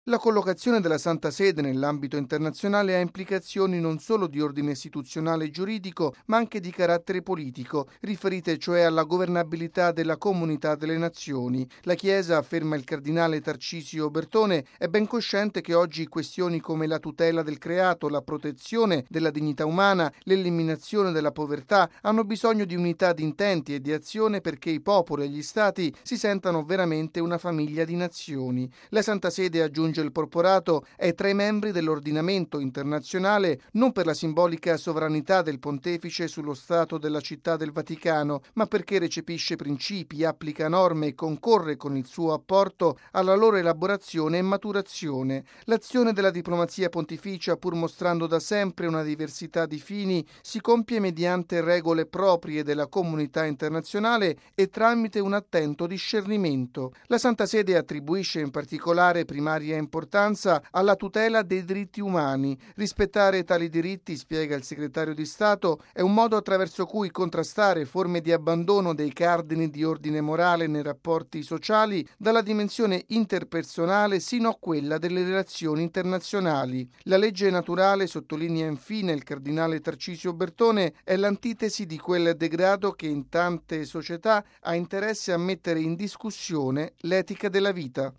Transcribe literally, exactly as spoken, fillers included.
La collocazione della Santa Sede nell'ambito internazionale ha implicazioni non solo di ordine istituzionale e giuridico, ma anche di carattere politico, riferite cioè alla governabilità della comunità delle nazioni. La Chiesa, afferma il cardinale Tarcisio Bertone, è ben cosciente che oggi questioni come la tutela del creato, la protezione della dignità umana, l'eliminazione della povertà hanno bisogno di unità di intenti e di azione perché i popoli e gli stati si sentano veramente una famiglia di nazioni. La Santa Sede, aggiunge il porporato, è tra i membri dell'ordinamento internazionale non per la simbolica sovranità del pontefice sullo Stato della Città del Vaticano, ma perché recepisce principi, applica norme e concorre con il suo apporto alla loro elaborazione e maturazione. L'azione della diplomazia pontificia, pur mostrando da sempre una diversità di fini, si compie mediante regole proprie della comunità internazionale e tramite un attento discernimento. La Santa Sede attribuisce in particolare primaria importanza alla tutela dei diritti umani. Rispettare tali diritti, spiega il segretario di Stato, è un modo attraverso cui contrastare forme di abbandono dei cardini di ordine morale nei rapporti sociali, dalla dimensione interpersonale sino a quella delle relazioni internazionali. La legge naturale, sottolinea infine il cardinale Tarcisio Bertone, è l'antitesi di quel degrado che in tante società ha interesse a mettere in discussione l'etica della vita.